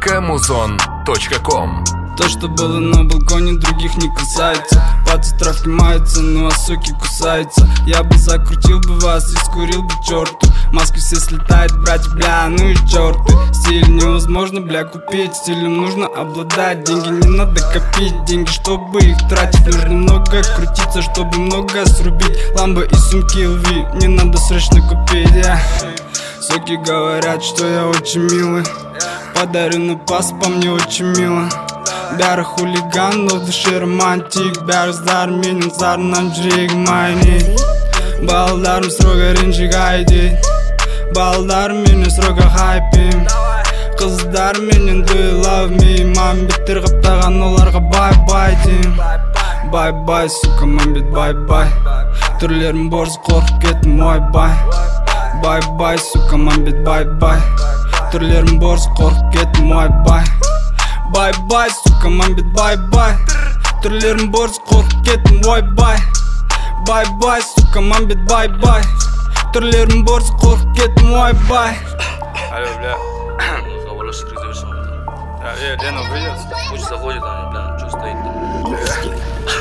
mk.muzon.com. То, что было на балконе, других не касается. Пацы травки маются, ну а суки кусаются. Я бы закрутил бы вас и скурил бы черту. Маски все слетают, братья, бля, ну и черты. Стиль невозможно, бля, купить. Стилем нужно обладать. Деньги не надо копить, деньги, чтобы их тратить. Нужно много крутиться, чтобы много срубить. Ламбо и сумки LV не надо срочно купить, Суки говорят, что я очень милый. Подарю на пас, по мне очень мило. Бәрі хулиган, но в душе романтик. Бәрі зар менен зарынан жүрегім айнейді. Балдарым строго ренжігай дейді. Балдарым менен строго хайпим. Қыздар менен do you love me. Мамбеттер қаптаған оларға бай-бай дейм. Бай-бай, сука, мамбет бай-бай. Түрлерім борсы қорқып кеттім, ой-бай. Бай-бай, сука, мамбет бай-бай. Түрлерім борсы қорқып кеттім, ой-бай. Бай-бай, сука, мамбет бай-бай. Түрлерім борсы қорқып кеттім, ой-бай. Бай-бай, сука, мамбет бай-бай. Түрлерім борсы қорқып кеттім, ой-бай. Алло, бля. Завалишь резервation. Лена выйдет. Пусть заходит, а бля, что стоит там.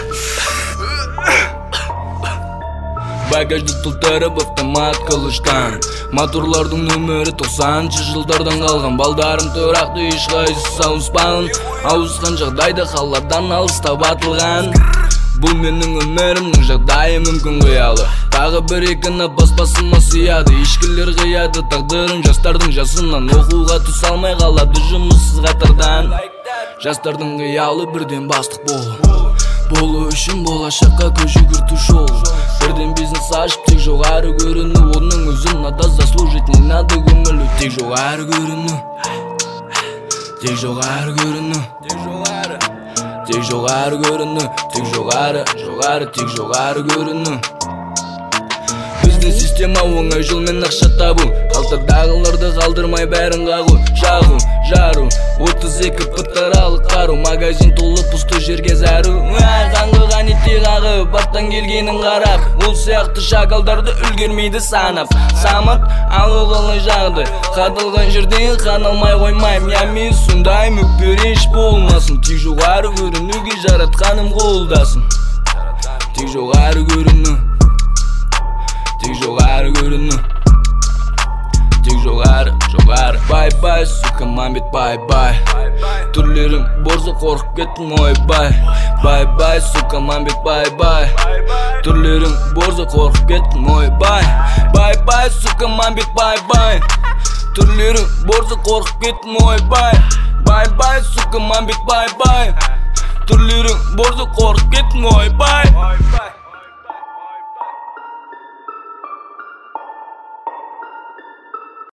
Багажды толтырып автомат қылыштан. Моторлардың нөмірі 90-шы жылдардан қалған. Балдарым тұрақты ешқайсысы ауыспаған. Ауысқан жағдайда қаладан алыстап атылған. Бұл менің өмірімнің жағдайы мүмкін қиялы. Тағы бір-екі напас басыма сияды. Ешкілер қияды тағдырым жастардың жасынан. Оқуға түс алмай қалады жұмыссыз қатардан. Жастардың қиялы бірден бастық болу үшін болашаққа көз жүгірту жол. Бірден бизнес ашып тек жоғары көріну. Оның өзін надо заслужить, не надо көңілі. Тек жоғары көріну. Тек жоғары көріну. Тек жоғары көріну. Тек жоғары, тек жоғары көріну. Біздің система оңай жолмен ақша табу. Қалтадағыларды қалдырмай бәрін қағу. Жағу, жару, 32 пытаралы қару. Магазин толы пусты жерге зәру. Қаңғыған итте қағы, баттан келгенін қарап. Ол сияқты шакалдарды үлгермейді санап. Самат, ал оғылы жағды. Қадылған жерден қаналмай қоймайм. Ями сондай мүкпереш болмасын. Тек жоғары көрінуге жаратқаным қолдасын. Тек жоғары көріну. Тек жоғары көріну. Тек жоғары. Бай-бай, сука, мамбет бай-бай. Түрлерім борзы қорқып кеттім, ой-бай. Бай-бай, сука, мамбет бай-бай. Түрлерім борзы қорқып кеттім, ой-бай. Бай-бай, сука, мамбет бай-бай. Түрлерім борзы қорқып кеттім, ой-бай. Бай-бай, сука, мамбет бай-бай. Түрлерім борзы қорқып кеттім, ой-бай.